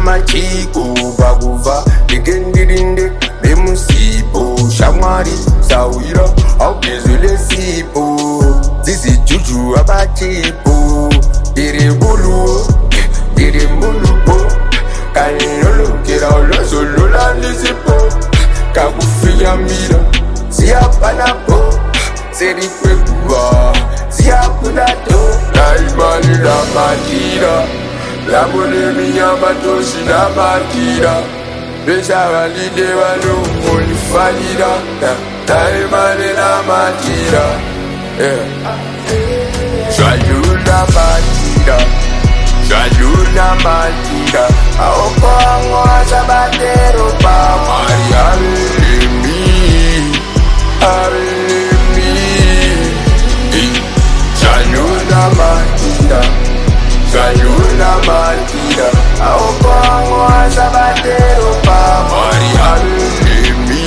machiko bakuva ndikendirinde bemusipo shamwari sawira augezule sipo zizijuju abachipo diribulu diribulupo kanilolokera olozolola nisipo kakufia mira siyapanapo serikwekuba siyakunato naimani la matira la bolemia matosi na makira besa valide valumolifalira naimani la matira joyeux la matira joyeux la matira aokoangwa sabatero pa Maria Lemi joyeux la matira joyeux la matira aokoangwa sabatero pa Maria Lemi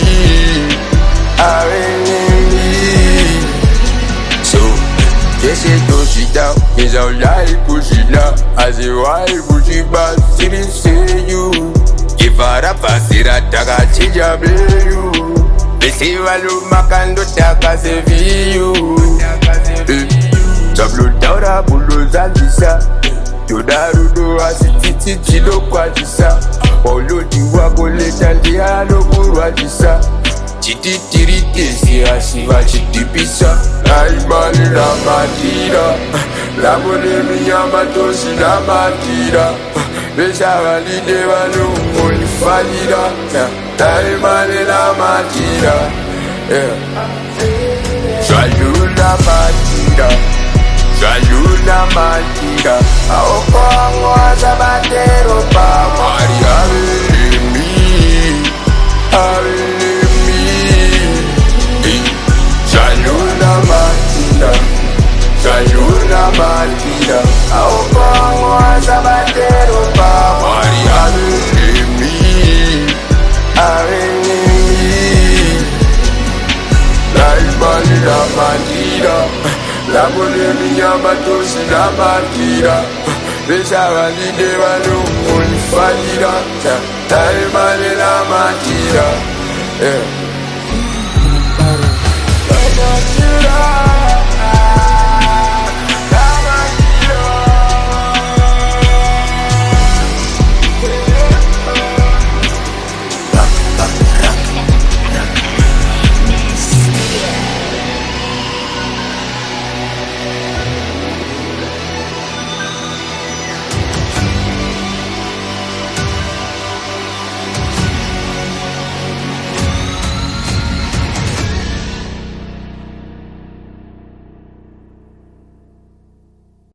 so Jesse Toshida, is our life Kushida, as a wife Kushiba, city say you. Give her a pasira, taga chija you. Festivalu makando taka se viu. Tablo daura bulo zalisa. Yodarudo asititi chilo kwa jisa. Paulo diwa kole tandia lo kurwa jisa. Chiti tirite si asiva chiti pisa. Naimani la matira la bolemia matosi la matira besa valide valumolifalira naimani la matira joyeux la matira joyeux la matira aokoangwa sabatero pa Maria Lemi joyeux la matira joyeux la matira aokoangwa sabatero pa Maria Lemi naimani la matira la bolemia matosi la matira besa valide valumolifalira naimani la matira matira